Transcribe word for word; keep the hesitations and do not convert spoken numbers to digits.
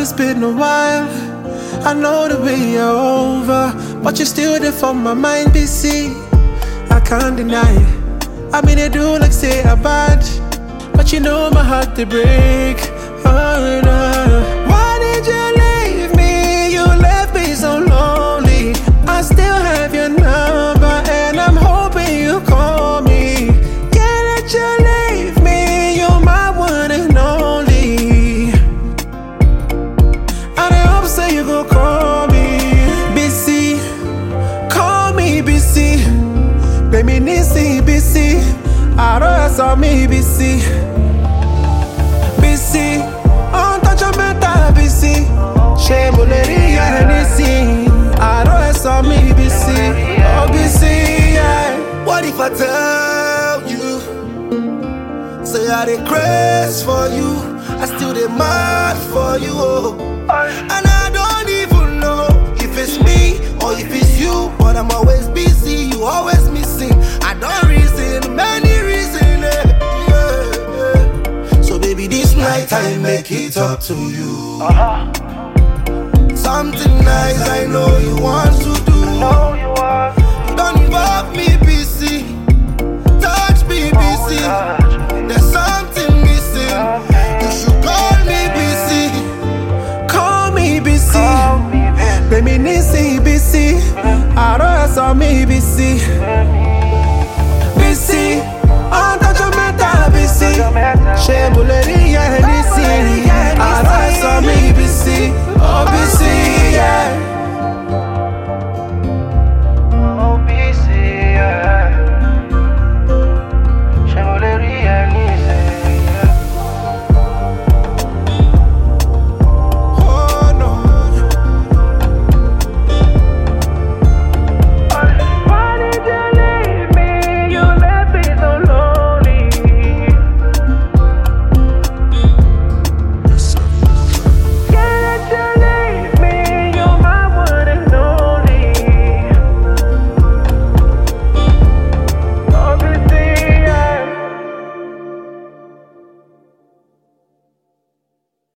it's been a while. I know the way you're over, but you're still there for my mind, B C. I can't deny it. I mean, I do like say I'm bad, but you know my heart to break. Oh, no. Why did you leave me? You left me so lonely. I still have your number, and I'm hoping you call me. Can't let you leave me. You're my one and only. And I hope so you go call me. B C, call me B C. Baby, Nisi B C. I don't saw me B C. B C, untouchable B C. Shame Buleri and Nisi. I don't saw me B C. Oh B C, yeah. What if I tell you? Say I dey craze for you, I still dey mad for you, oh. And I don't even know if it's me or if it's you, but I'm always busy, you always missing. I don't reason, many reasons, eh, yeah, yeah. So baby, this night I make it up to you. Uh-huh. Something nice I know you want to do. Know you are. Don't involve me, B C. Touch me, B C. There's something missing. You should call me B C. Call me B C. Call me, baby. Baby, Nisi B C. I don't saw me B C. B C, untouchable B C. Shame Buleri and Nisi. I don't saw me B C. Oh, B C.